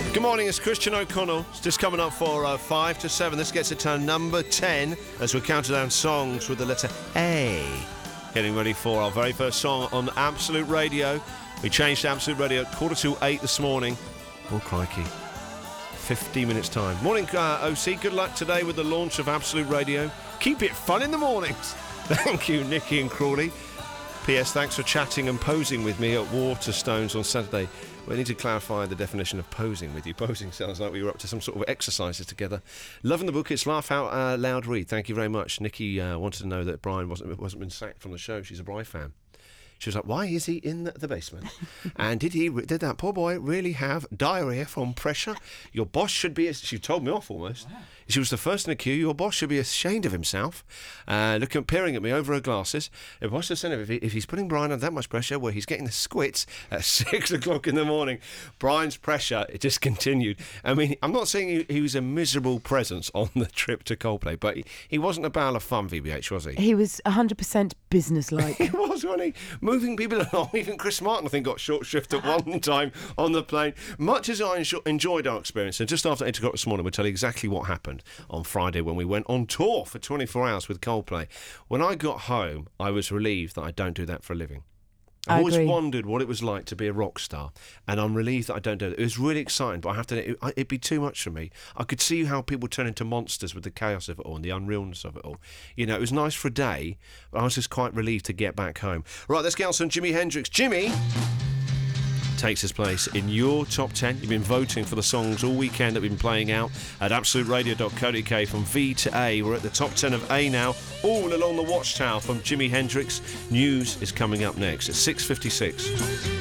Good morning, it's Christian O'Connell. It's just coming up for 5 to 7. This gets it to number 10 as we count down songs with the letter A. Getting ready for our very first song on Absolute Radio. We changed to Absolute Radio at 7:45 this morning. Oh, crikey. 50 minutes time. Morning, OC. Good luck today with the launch of Absolute Radio. Keep it fun in the mornings. Thank you, Nikki and Crawley. P.S. Thanks for chatting and posing with me at Waterstones on Saturday. We need to clarify the definition of posing with you. Posing sounds like we were up to some sort of exercises together. Loving the book. It's Laugh Out Loud Read. Thank you very much. Nikki wanted to know that Brian wasn't been sacked from the show. She's a Bri fan. She was like, why is he in the basement? And did that poor boy really have diarrhea from pressure? Your boss should be... She told me off almost. Wow. She was the first in the queue. Your boss should be ashamed of himself. Peering at me over her glasses. If boss has said if he's putting Brian under that much pressure where he's getting the squits at 6 o'clock in the morning, Brian's pressure, it just continued. I mean, I'm not saying he was a miserable presence on the trip to Coldplay, but he wasn't a barrel of fun, VBH, was he? He was 100% businesslike. He was, wasn't he? Moving people along. Even Chris Martin, I think, got short shrift at one time on the plane. Much as I enjoyed our experience, and just after 8 o'clock this morning, we'll tell you exactly what happened on Friday when we went on tour for 24 hours with Coldplay. When I got home, I was relieved that I don't do that for a living. I always wondered what it was like to be a rock star, and I'm relieved that I don't do it. It was really exciting, but I have to. It'd be too much for me. I could see how people turn into monsters with the chaos of it all and the unrealness of it all. You know, it was nice for a day, but I was just quite relieved to get back home. Right, let's get on some Jimi Hendrix. Jimmy takes his place in your top 10. You've been voting for the songs all weekend that we've been playing out at absoluteradio.co.uk from V to A. We're at the top 10 of A now, all along the Watchtower from Jimi Hendrix. News is coming up next at 6:56.